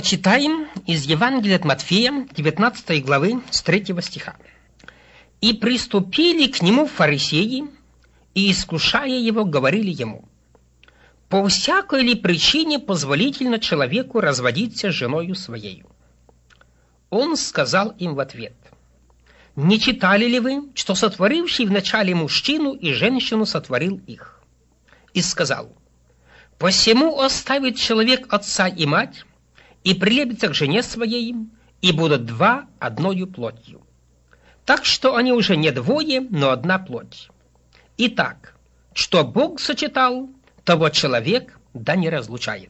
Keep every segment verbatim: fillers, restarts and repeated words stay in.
Прочитаем из Евангелия от Матфея, девятнадцатой главы, с третьего стиха. «И приступили к нему фарисеи, и, искушая его, говорили ему: по всякой ли причине позволительно человеку разводиться с женою своею? Он сказал им в ответ: не читали ли вы, что сотворивший вначале мужчину и женщину сотворил их? И сказал: посему оставит человек отца и мать, и прилепится к жене своей, и будут два одною плотью. Так что они уже не двое, но одна плоть. Итак, что Бог сочетал, того человек да не разлучает».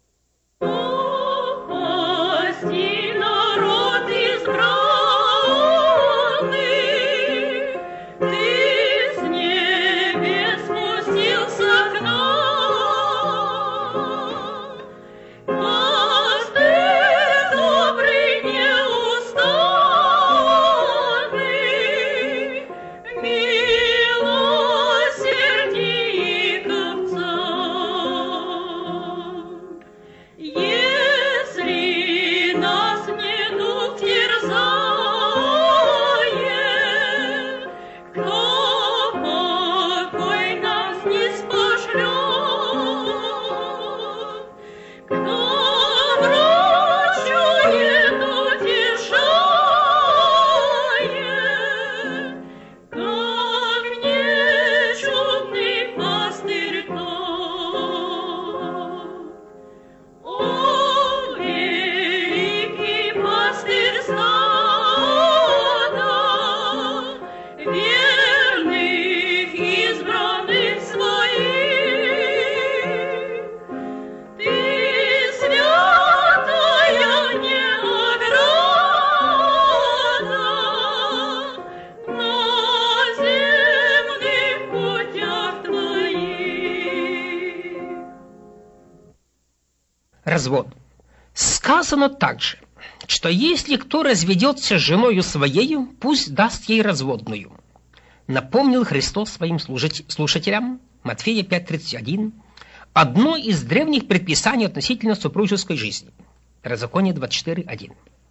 Развод. Сказано также, что если кто разведется с женою своею, пусть даст ей разводную. Напомнил Христос своим слушателям, Матфея пять тридцать один, одно из древних предписаний относительно супружеской жизни. Второзаконие двадцать четыре один.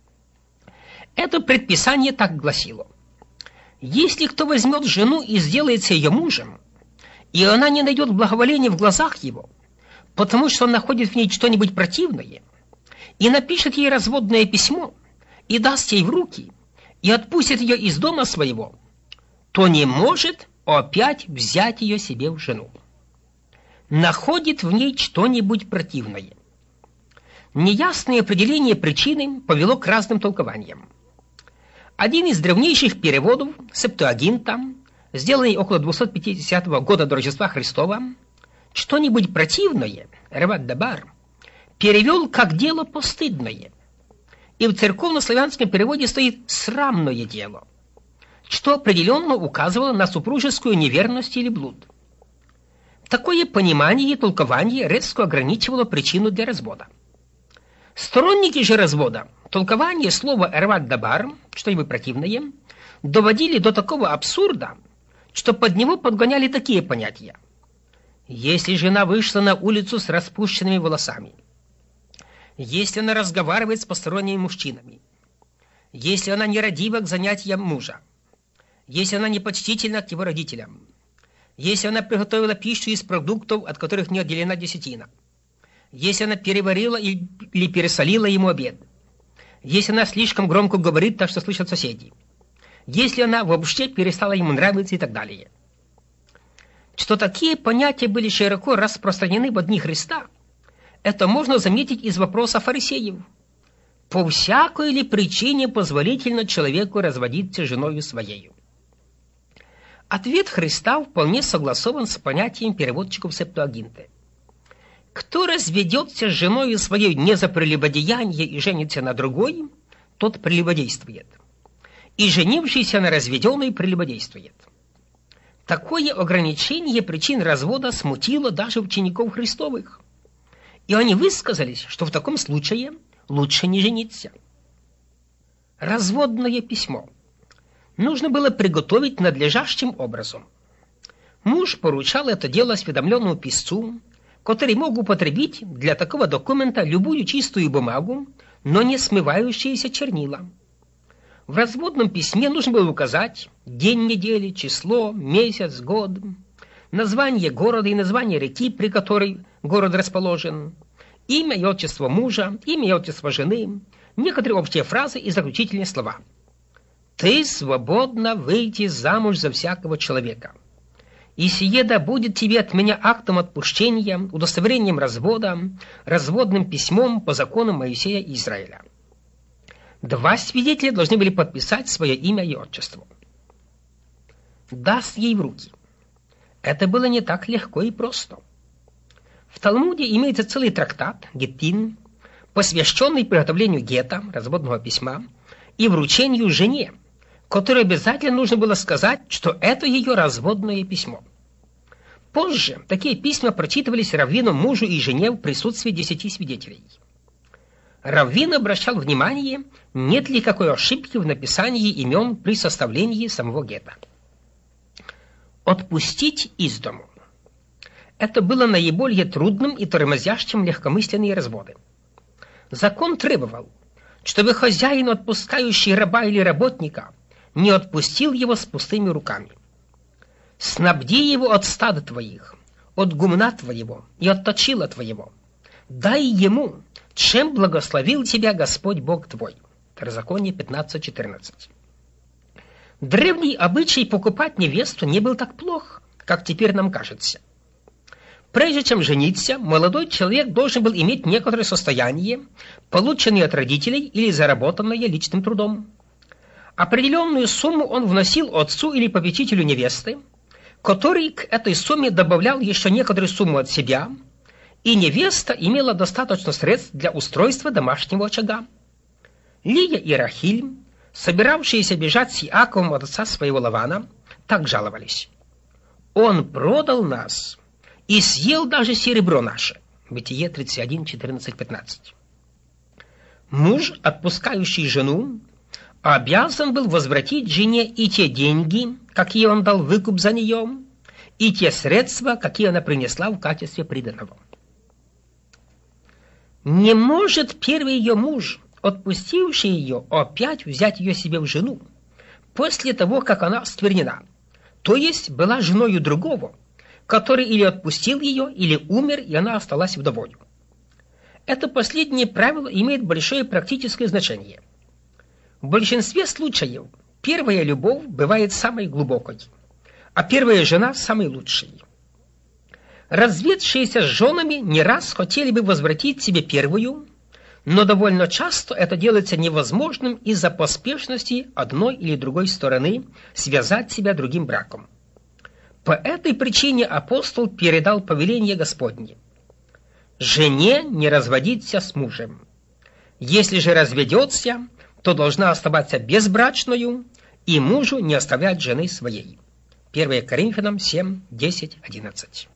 Это предписание так гласило: если кто возьмет жену и сделается ее мужем, и она не найдет благоволения в глазах его, потому что он находит в ней что-нибудь противное, и напишет ей разводное письмо, и даст ей в руки, и отпустит ее из дома своего, то не может опять взять ее себе в жену. Находит в ней что-нибудь противное. Неясное определение причины повело к разным толкованиям. Один из древнейших переводов, Септуагинта, сделанный около двухсот пятидесятого года до Рождества Христова, что-нибудь противное, реват дабар, перевел как дело постыдное. И в церковно-славянском переводе стоит срамное дело, что определенно указывало на супружескую неверность или блуд. Такое понимание и толкование резко ограничивало причину для развода. Сторонники же развода толкование слова реват дабар, что-нибудь противное, доводили до такого абсурда, что под него подгоняли такие понятия: если жена вышла на улицу с распущенными волосами, если она разговаривает с посторонними мужчинами, если она нерадива к занятиям мужа, если она непочтительна к его родителям, если она приготовила пищу из продуктов, от которых не отделена десятина, если она переварила или пересолила ему обед, если она слишком громко говорит, так что слышат соседи, если она вообще перестала ему нравиться и так далее. Что такие понятия были широко распространены в дни Христа, это можно заметить из вопроса фарисеев: по всякой ли причине позволительно человеку разводиться с женою своею? Ответ Христа вполне согласован с понятием переводчиков Септуагинты. Кто разведется с женою своей не за прелюбодеяние и женится на другой, тот прелюбодействует, и женившийся на разведенной прелюбодействует. Такое ограничение причин развода смутило даже учеников Христовых, и они высказались, что в таком случае лучше не жениться. Разводное письмо нужно было приготовить надлежащим образом. Муж поручал это дело осведомленному писцу, который мог употребить для такого документа любую чистую бумагу, но не смывающиеся чернила. В разводном письме нужно было указать день недели, число, месяц, год, название города и название реки, при которой город расположен, имя и отчество мужа, имя и отчество жены, некоторые общие фразы и заключительные слова. «Ты свободна выйти замуж за всякого человека. И сие да будет тебе от меня актом отпущения, удостоверением развода, разводным письмом по законам Моисея и Израиля». Два свидетеля должны были подписать свое имя и отчество. Даст ей в руки. Это было не так легко и просто. В Талмуде имеется целый трактат, геттин, посвященный приготовлению гета, разводного письма, и вручению жене, которой обязательно нужно было сказать, что это ее разводное письмо. Позже такие письма прочитывались раввину мужу и жене в присутствии десяти свидетелей. Раввин обращал внимание, нет ли какой ошибки в написании имен при составлении самого гета. Отпустить из дому. Это было наиболее трудным и тормозящим легкомысленные разводы. Закон требовал, чтобы хозяин, отпускающий раба или работника, не отпустил его с пустыми руками. «Снабди его от стада твоих, от гумна твоего и от точила твоего. Дай ему, чем благословил тебя Господь Бог твой». Второзаконие пятнадцать четырнадцать. Древний обычай покупать невесту не был так плох, как теперь нам кажется. Прежде чем жениться, молодой человек должен был иметь некоторое состояние, полученное от родителей или заработанное личным трудом. Определенную сумму он вносил отцу или попечителю невесты, который к этой сумме добавлял еще некоторую сумму от себя, и невеста имела достаточно средств для устройства домашнего очага. Лия и Рахиль, собиравшиеся бежать с Иаковом от отца своего Лавана, так жаловались: «Он продал нас и съел даже серебро наше». Бытие тридцать один, четырнадцать, пятнадцать. Муж, отпускающий жену, обязан был возвратить жене и те деньги, какие он дал выкуп за нее, и те средства, какие она принесла в качестве приданого. Не может первый ее муж, отпустивший ее, опять взять ее себе в жену, после того, как она осквернена, то есть была женою другого, который или отпустил ее, или умер, и она осталась вдовою. Это последнее правило имеет большое практическое значение. В большинстве случаев первая любовь бывает самой глубокой, а первая жена самой лучшей. Разведшиеся с женами не раз хотели бы возвратить себе первую, но довольно часто это делается невозможным из-за поспешности одной или другой стороны связать себя другим браком. По этой причине апостол передал повеление Господне: «Жене не разводиться с мужем. Если же разведется, то должна оставаться безбрачною, и мужу не оставлять жены своей». первое Коринфянам семь, десять, одиннадцать.